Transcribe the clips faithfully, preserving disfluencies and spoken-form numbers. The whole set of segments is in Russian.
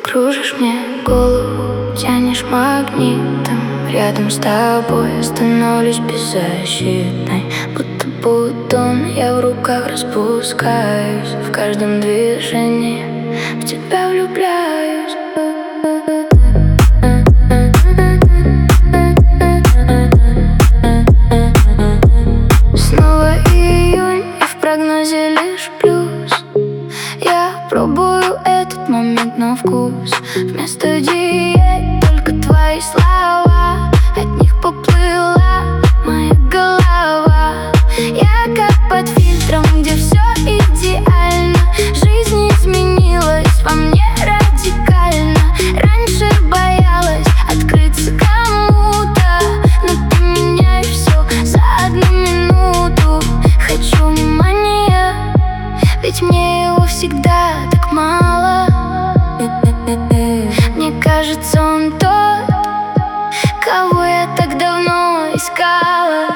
кружишь мне голову, тянешь магнитом. Рядом с тобой я становлюсь беззащитной. Будто бутон я в руках распускаюсь. В каждом движении в тебя влюбляюсь. Снова июнь, и в прогнозе лишь плюс. Я пробую этот момент на вкус. Вместо диет только твои слова. От них поплыла моя голова. Я как под фильтром, где все идеально. Жизнь изменилась во мне радикально. Раньше боялась открыться кому-то, но ты меняешь все за одну минуту. Хочу внимания, ведь мне его всегда так мало. Мне кажется, он тот, кого я так давно искала.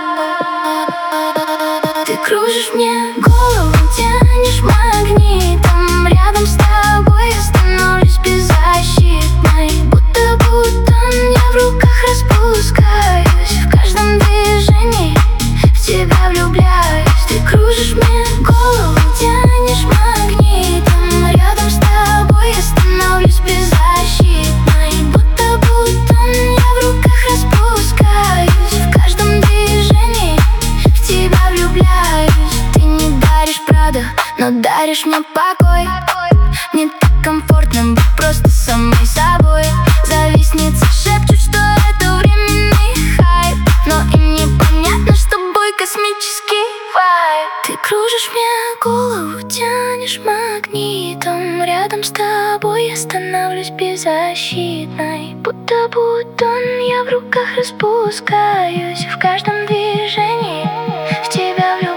Ты кружишь мне голову, тянешь магнитом. Рядом с тобой я становлюсь беззащитной. Будто бутон я в руках распускаюсь. В каждом движении в тебя влюбляюсь. Ты кружишь мне голову, тянешь магнитом. Рядом с тобой я становлюсь беззащитной. Будто бутон я в руках распускаюсь. В каждом движении в тебя влюбляюсь. Ты не даришь Прада, но даришь мне покой. Мне так комфортно быть просто самой собой. Завистницы шепчут, что это временный хайп, но им непонятно, что бой космический вайб. Ты кружишь мне голову, тянешь магнитом. Рядом с тобой я становлюсь беззащитной. Будто бутон я в руках распускаюсь. В каждом движении в тебя влюбляюсь.